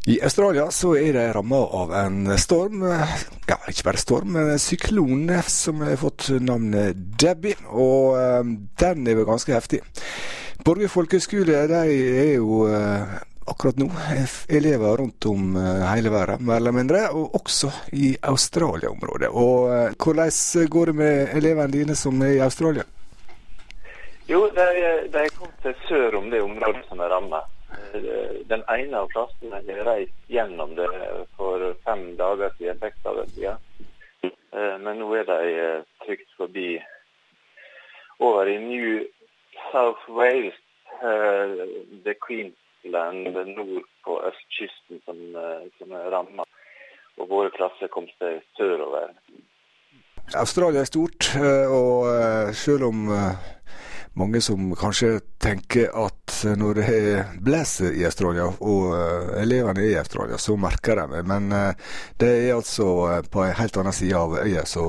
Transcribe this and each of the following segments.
I Australia så det rammet av en storm, ja, ikke bare storm, men en syklon som har fått navnet Debbie, og den vel ganske heftig. Borge Folkehøgskole, de jo akkurat nå elever rundt om hele verden, mer eller mindre, og også i Australia-området. Og hvordan går det med elevene dine som i Australia? Jo, de kom til sør om det området som rammet. Den ene av klassene har reist gjennom det for 5 dager siden, 6 dager siden. Men nå de trygt forbi over i New South Wales, det Queensland nord på østkysten som rammet. Og våre klasser kom til sørover. Australia stort, og selv om mange som kanskje tenker at når det blåser i Australia, og elevene i Australia, så merker de. Men det altså på en helt annen side av øya, så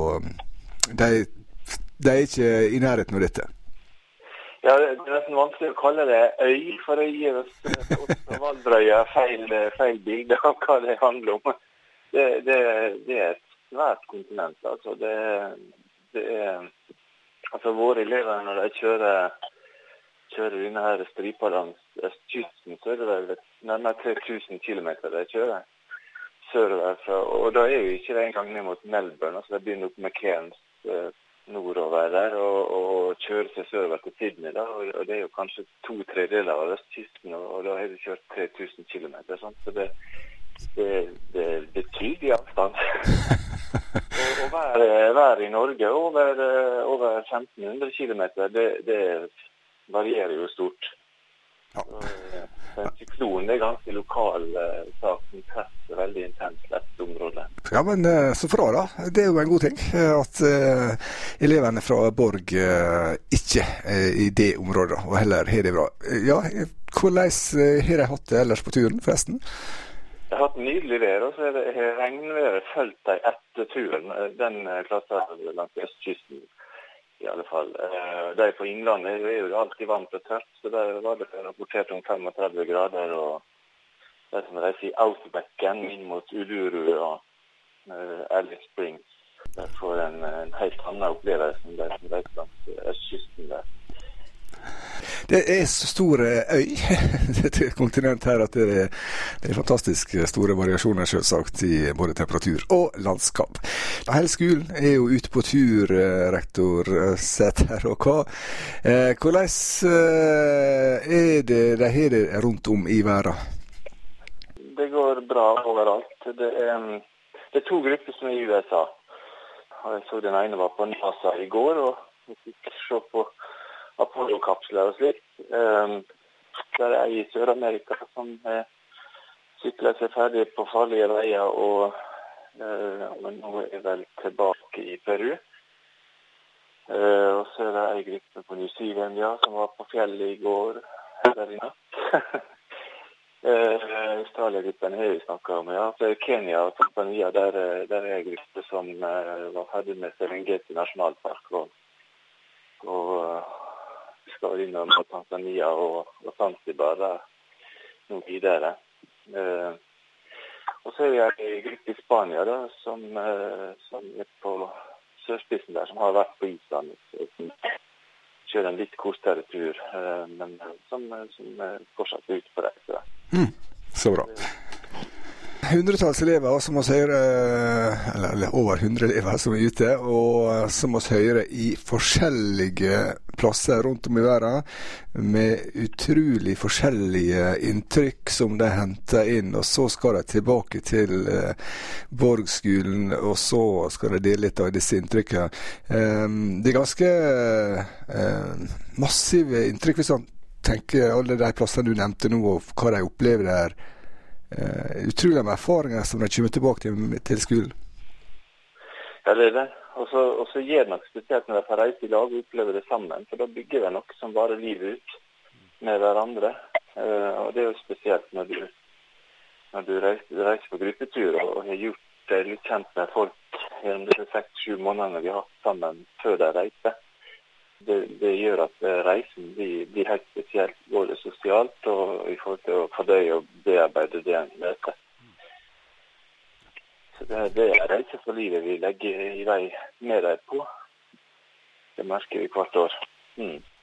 de ikke i nærheten av dette. Ja, det nesten vanskelig å kalle det øy, for det gir oss Valdrøya feil bilde av hva det handler om. Det et svært kontinent, altså. Altså våre elever, når de kjører denne her stripa langs østkysten, så det vel nærmere 3000 kilometer de kjører sørover fra, og da jo ikke det engang ned mot Melbourne, altså det begynner opp med Cairns nordover der, og kjører seg sørover til Sydney da, og det jo kanskje 2/3 av østkysten, og da har de kjørt 3000 kilometer, sånn, så det tydelig avstand. Og vær i Norge over 1500 kilometer, det varierer jo stort. Ja. En syklon ganske lokal sak som presser veldig intenst et område. Ja, men så bra da. Det jo en god ting at elevene fra Borg ikke i det området, og heller har det bra. Ja, hvordan har de hatt det ellers på turen forresten? Jeg har hatt nydelig vær, og så har regnværet fulgt deg etter turen. Den klassen langs østkysten, i alle fall. De på Innlandet jo alltid varmt og tørt, så der var det rapportert om 35 grader, og det som de sier Outbacken inn mot Uluru og Alice Springs. Der får en helt annen opplevelse enn de som reiser langs østkysten der. Det så stor øy, dette kontinent her, at det fantastisk store variasjoner selvsagt i både temperatur og landskap. Hele skolen jo ute på tur, rektor Sæther, og hva? Hvordan det de har det rundt om i verden? Det går bra overalt. Det 2 grupper som i USA. Jeg så den ene var på NASA i går, og vi fikk se på Apollo-kapsler og slikt. Der I Sør-Amerika som sykler seg ferdig på farlige veier, og nå vel tilbake i Peru. Og så det en gruppe på New Zealand, ja, som var på fjellet i går, der i natt. Australia-gruppen har vi snakket om, ja. Så Kenya og Tanzania, der en gruppe som var ferdig med Serengeti nasjonalpark, og skal innom Tanzania og Zanzibar nå videre. Og så jeg en gruppe i Spania da, som på sørspissen der, som har vært på Island, som kjører en litt kortere tur, men som fortsatt ut på reise. Så bra. Hundretalls elever som oss hører, eller over 100 elever som ute, og som oss hører i forskjellige plasser rundt om i verden, med utrolig forskjellige inntrykk som de henter inn, og så skal de tilbake til Borgskolen, og så skal de dele litt av disse inntrykkene. Det ganske massive inntrykk, hvis man tenker alle de plassene du nevnte nå, og hva de opplever der. Utrolig med erfaringer som de kommer tilbake til skolen. Ja, det det. Og så gjør det nok spesielt når de får reise i lag og opplever det sammen, for da bygger det noe som bare livet ut med hverandre. Og det jo spesielt når du reiser på gruppetur og har gjort det litt kjent med folk gjennom disse 6-7 månedene vi har hatt sammen før de reiser. Det gjør at reisen blir helt spesielt, både sosialt og i forhold til å fordøye og bearbeide det en møte. det er reise for livet vi legger i vei med deg på. Det merker vi hvert år.